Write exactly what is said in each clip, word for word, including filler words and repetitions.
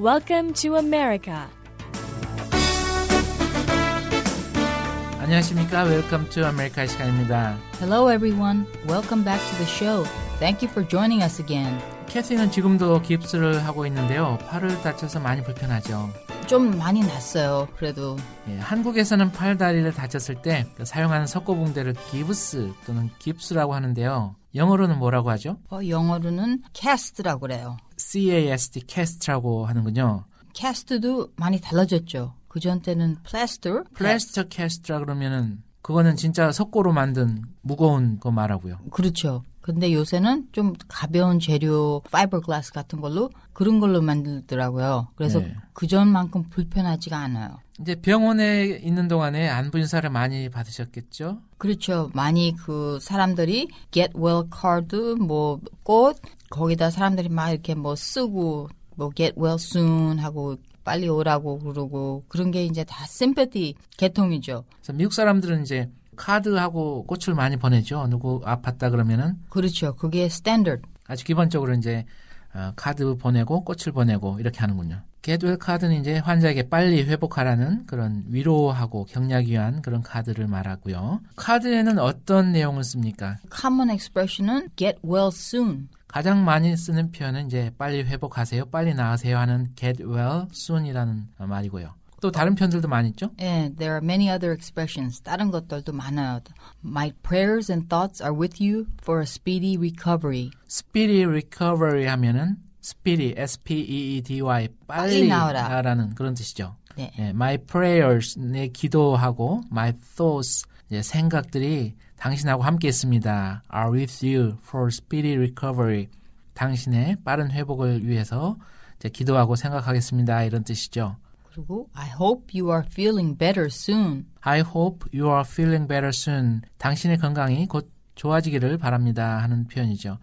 Welcome to America. 안녕하십니까? Welcome to America 시간입니다. Hello everyone. Welcome back to the show. Thank you for joining us again. 캐시는 지금도 깁스를 하고 있는데요. 팔을 다쳐서 많이 불편하죠. 좀 많이 났어요. 그래도 예, 한국에서는 팔 다리를 다쳤을 때 사용하는 석고붕대를 기브스 또는 깁스라고 하는데요. 영어로는 뭐라고 하죠? 어, 영어로는 cast라고 그래요. C-A-S-T, cast라고 하는군요. cast도 많이 달라졌죠. 그전 때는 plaster, 플래스터 캐스트라 그러면은 그거는 진짜 석고로 만든 무거운 거 말하고요. 그렇죠. 근데 요새는 좀 가벼운 재료, 파이버글라스 같은 걸로 그런 걸로 만들더라고요. 그래서 네. 그전만큼 불편하지가 않아요. 이제 병원에 있는 동안에 안부 인사를 많이 받으셨겠죠? 그렇죠. 많이 그 사람들이 get well card, 뭐 꽃, 거기다 사람들이 막 이렇게 뭐 쓰고 뭐 get well soon 하고 빨리 오라고 그러고 그런 게 이제 다 심패티 계통이죠. 그래서 미국 사람들은 이제 카드하고 꽃을 많이 보내죠. 누구 아팠다 그러면은. 그렇죠. 그게 스탠더드. 아주 기본적으로 이제 어, 카드 보내고 꽃을 보내고 이렇게 하는군요. 겟웰 카드는 이제 환자에게 빨리 회복하라는 그런 위로하고 격려하기 위한 그런 카드를 말하고요. 카드에는 어떤 내용을 씁니까? common expression은 get well soon. 가장 많이 쓰는 표현은 이제 빨리 회복하세요, 빨리 나으세요 하는 get well soon이라는 말이고요. 또 다른 표현들도 많이 있죠? 네, there are many other expressions. 다른 것들도 많아요. My prayers and thoughts are with you for a speedy recovery. speedy recovery 하면은 speedy, S-P-E-E-D-Y, 빨리, 빨리 나오라. 나라는 그런 뜻이죠. 네. 네, my prayers, 내 기도하고 my thoughts, 이제 생각들이 당신하고 함께 있습니다. are with you for speedy recovery. 당신의 빠른 회복을 위해서 이제 기도하고 생각하겠습니다. 이런 뜻이죠. 그리고 I hope you are feeling better soon. I hope you are feeling better soon. 당신의 건강이 곧 좋아지기를 바랍니다. 하는 표현이죠.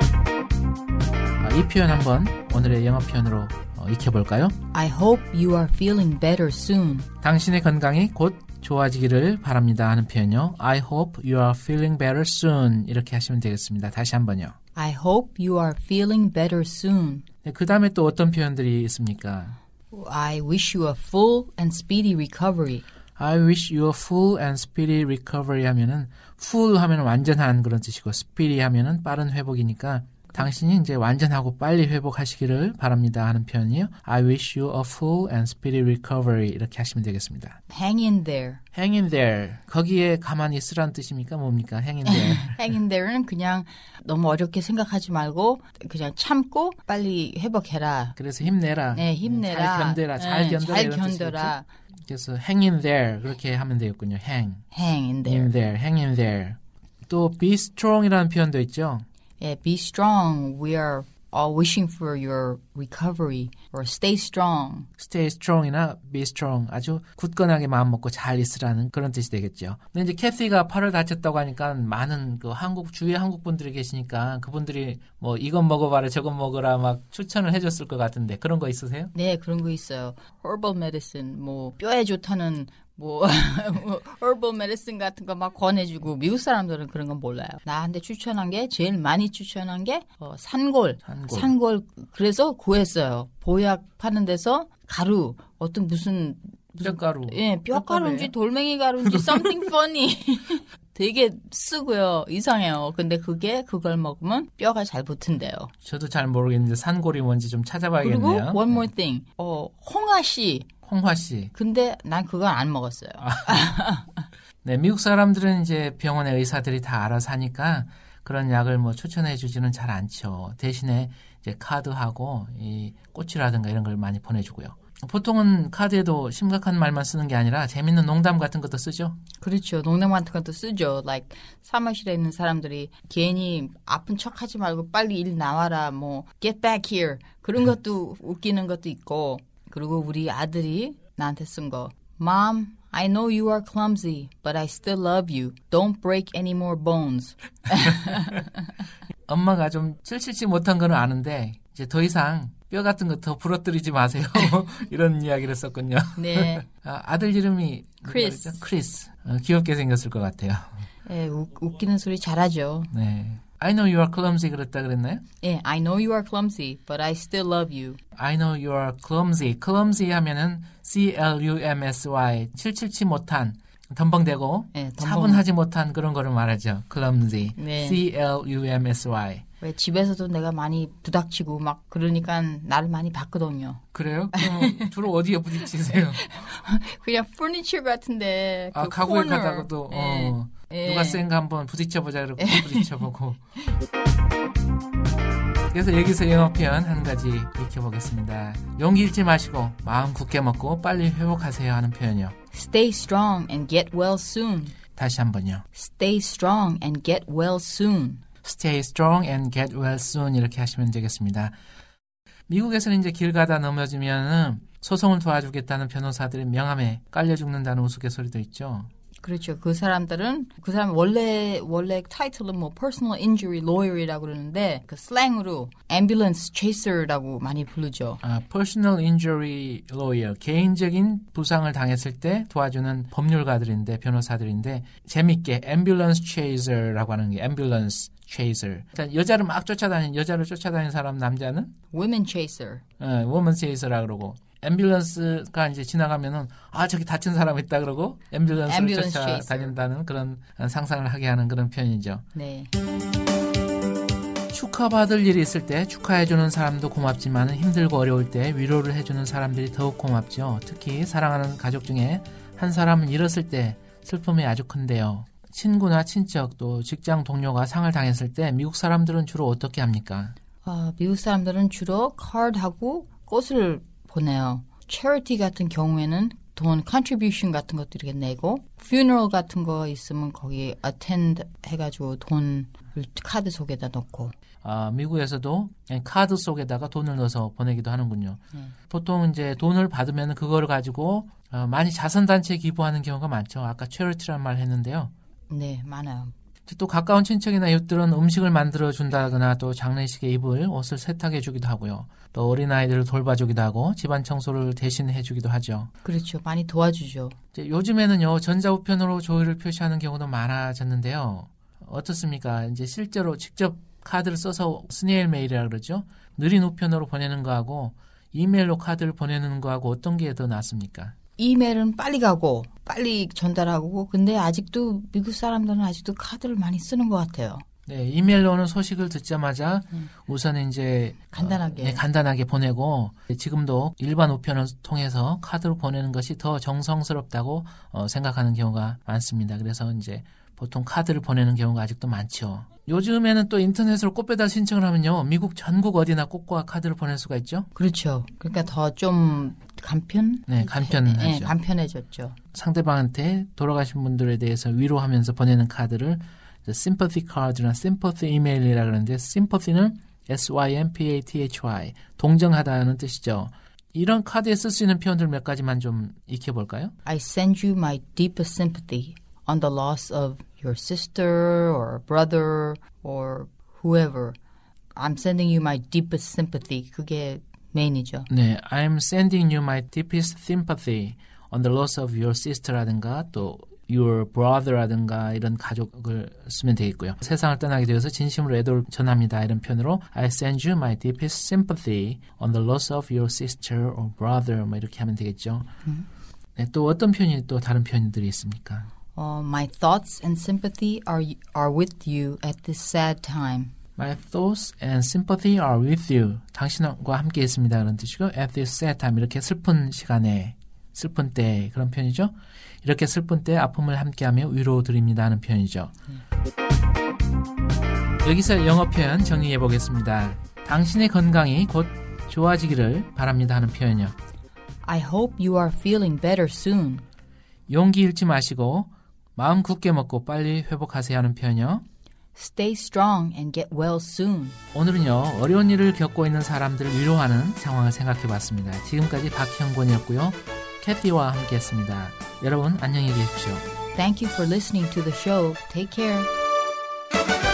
이 표현 한번 오늘의 영어 표현으로 익혀볼까요? I hope you are feeling better soon. 당신의 건강이 곧 좋아지기를 바랍니다 하는 표현요. I hope you are feeling better soon. 이렇게 하시면 되겠습니다. 다시 한번요. I hope you are feeling better soon. 네, 그 다음에 또 어떤 표현들이 있습니까? I wish you a full and speedy recovery. I wish you a full and speedy recovery 하면은 full 하면은 완전한 그런 뜻이고 speedy 하면은 빠른 회복이니까 당신이 이제 완전하고 빨리 회복하시기를 바랍니다 하는 표현이요. I wish you a full and speedy recovery 이렇게 하시면 되겠습니다. Hang in there. Hang in there. 거기에 가만히 있으라는 뜻입니까? 뭡니까? Hang in there. Hang in there는 그냥 너무 어렵게 생각하지 말고 그냥 참고 빨리 회복해라. 그래서 힘내라. 네, 힘내라. 잘 견뎌라. 잘 네, 견뎌라. 잘 이런 견뎌라. 뜻이겠죠? 그래서 hang in there 그렇게 하면 되겠군요. hang. Hang in there. in there. hang in there. 또 be strong이라는 표현도 있죠. Yeah, be strong. We are all wishing for your recovery or stay strong. stay strong이나 be strong 아주 굳건하게 마음 먹고 잘 있으라는 그런 뜻이 되겠죠. 근데 이제 캐시가 팔을 다쳤다고 하니까 많은 그 한국 주위에 한국 분들이 계시니까 그분들이 뭐 이건 먹어봐라 저건 먹어라 막 추천을 해줬을 것 같은데 그런 거 있으세요? 네, 그런 거 있어요. Herbal medicine, 뭐 뼈에 좋다는 뭐 herbal medicine 같은 거 막 권해주고 미국 사람들은 그런 건 몰라요. 나한테 추천한 게 제일 많이 추천한 게 어, 산골. 산골. 산골. 그래서 구했어요. 보약 파는 데서 가루 어떤 무슨 무슨 뼈가루. 예, 뼈가루인지 돌멩이 가루인지 something funny. 되게 쓰고요. 이상해요. 근데 그게 그걸 먹으면 뼈가 잘 붙은대요. 저도 잘 모르겠는데 산골이 뭔지 좀 찾아봐야겠네요. 그리고 one more thing. 어, 홍화씨. 홍화씨. 근데 난 그걸 안 먹었어요. 아. 네, 미국 사람들은 이제 병원의 의사들이 다 알아서 하니까 그런 약을 뭐 추천해 주지는 잘 않죠. 대신에 이제 카드하고 이 꽃이라든가 이런 걸 많이 보내주고요. 보통은 카드에도 심각한 말만 쓰는 게 아니라 재밌는 농담 같은 것도 쓰죠. 그렇죠. 농담 같은 것도 쓰죠. Like 사무실에 있는 사람들이 괜히 아픈 척하지 말고 빨리 일 나와라. 뭐 get back here. 그런 것도 웃기는 것도 있고. 그리고 우리 아들이 나한테 쓴 거. Mom, I know you are clumsy, but I still love you. Don't break any more bones. 엄마가 좀 칠칠치 못한 거는 아는데 이제 더 이상 뼈 같은 거 더 부러뜨리지 마세요. 이런 이야기를 썼군요. 네. 아, 아들 이름이 크리스. 크리스. 어, 귀엽게 생겼을 것 같아요. 네, 웃, 웃기는 소리 잘하죠. 네. I know you are clumsy 그랬다 그랬나요? 예, I know you are clumsy, but I still love you. I know you are clumsy. clumsy 하면은 C L U M S Y 칠칠치 못한 덤벙대고 네, 덤벙. 차분하지 못한 그런 거를 말하죠. clumsy. 네. C L U M S Y. 왜 집에서도 내가 많이 부닥치고 막 그러니까 나를 많이 봤거든요. 그래요? 그럼 주로 어디에 부딪히세요? 그냥 퍼니처 같은데 아, 그 가구에 코너. 가다가도 예. 어, 예. 누가 센가 한번 부딪혀보자 그러고 부딪혀보고. 그래서 여기서 영어 표현 한 가지 익혀보겠습니다. 용기 잃지 마시고 마음 굳게 먹고 빨리 회복하세요 하는 표현이요. Stay strong and get well soon. 다시 한번요. Stay strong and get well soon. Stay strong and get well soon 이렇게 하시면 되겠습니다. 미국에서는 이제 길 가다 넘어지면은 소송을 도와주겠다는 변호사들이 명함에 깔려 죽는다는 우스갯소리도 있죠. 그렇죠. 그 사람들은 그 사람 원래 원래 타이틀은 뭐 personal injury lawyer이라고 그러는데 그 슬랭으로 ambulance chaser라고 많이 부르죠. 아, personal injury lawyer 개인적인 부상을 당했을 때 도와주는 법률가들인데 변호사들인데 재밌게 ambulance chaser라고 하는 게 ambulance chaser. 그러니까 여자를 막 쫓아다니는 여자를 쫓아다니는 사람 남자는 women chaser. 어, woman chaser라 그러고. 앰뷸런스가 이제 지나가면은 아 저기 다친 사람 있다 그러고 앰뷸런스를 쫓아다닌다는 그런 상상을 하게 하는 그런 표현이죠. 네. 축하받을 일이 있을 때 축하해주는 사람도 고맙지만 힘들고 어려울 때 위로를 해주는 사람들이 더욱 고맙죠. 특히 사랑하는 가족 중에 한 사람을 잃었을 때 슬픔이 아주 큰데요. 친구나 친척 또 직장 동료가 상을 당했을 때 미국 사람들은 주로 어떻게 합니까? 어, 미국 사람들은 주로 카드하고 꽃을 보내요. charity 같은 경우에는 돈 contribution 같은 것도 이렇게 내고 funeral 같은 거 있으면 거기 attend 해가지고 돈을 카드 속에다 넣고 아, 미국에서도 카드 속에다가 돈을 넣어서 보내기도 하는군요. 네. 보통 이제 돈을 받으면 그거를 가지고 어, 많이 자선단체에 기부하는 경우가 많죠. 아까 charity라는 말 했는데요. 네, 많아요. 또 가까운 친척이나 이웃들은 음식을 만들어 준다거나 또 장례식에 입을 옷을 세탁해 주기도 하고요. 또 어린아이들을 돌봐주기도 하고 집안 청소를 대신해 주기도 하죠. 그렇죠. 많이 도와주죠. 이제 요즘에는요. 전자우편으로 조의를 표시하는 경우도 많아졌는데요. 어떻습니까? 이제 실제로 직접 카드를 써서 스네일 메일이라 그러죠. 느린 우편으로 보내는 거하고 이메일로 카드를 보내는 거하고 어떤 게 더 낫습니까? 이메일은 빨리 가고 빨리 전달하고 근데 아직도 미국 사람들은 아직도 카드를 많이 쓰는 것 같아요. 네, 이메일로는 소식을 듣자마자 음. 우선 이제 간단하게 어, 네, 간단하게 보내고 지금도 일반 우편을 통해서 카드로 보내는 것이 더 정성스럽다고 어, 생각하는 경우가 많습니다. 그래서 이제 보통 카드를 보내는 경우가 아직도 많죠. 요즘에는 또 인터넷으로 꽃배달 신청을 하면요. 미국 전국 어디나 꽃과 카드를 보낼 수가 있죠. 그렇죠. 그러니까 더 좀 간편? 네, 간편하죠. 네, 간편해졌죠. 상대방한테 돌아가신 분들에 대해서 위로하면서 보내는 카드를 sympathy card나 sympathy email이라 그러는데 sympathy는 S Y M P A T H Y 동정하다는 뜻이죠. 이런 카드에 쓸 수 있는 표현들 몇 가지만 좀 익혀볼까요? I send you my deepest sympathy on the loss of your sister or brother or whoever. I'm sending you my deepest sympathy. 그게 메인이죠. 네, I'm sending you my deepest sympathy on the loss of your sister라든가 또 your brother라든가 이런 가족을 쓰면 되겠고요. 세상을 떠나게 되어서 진심으로 애도를 전합니다. 이런 표현으로 I send you my deepest sympathy on the loss of your sister or brother 뭐 이렇게 하면 되겠죠. 음. 네, 또 어떤 표현이 또 다른 표현들이 있습니까? Uh, my thoughts and sympathy are are with you at this sad time. My thoughts and sympathy are with you. 당신과 함께 있습니다. 그런 뜻이고 at this sad time 이렇게 슬픈 시간에 슬픈 때 그런 표현이죠. 이렇게 슬픈 때 아픔을 함께하며 위로 드립니다 하는 표현이죠. 음. 여기서 영어 표현 정리해 보겠습니다. 당신의 건강이 곧 좋아지기를 바랍니다 하는 표현이요. I hope you are feeling better soon. 용기 잃지 마시고 마음 굳게 먹고 빨리 회복하세요 하는 표현이요. Stay strong and get well soon. 오늘은요. 어려운 일을 겪고 있는 사람들을 위로하는 상황을 생각해 봤습니다. 지금까지 박형권이었고요. 캐티와 함께했습니다. 여러분 안녕히 계십시오. Thank you for listening to the show. Take care.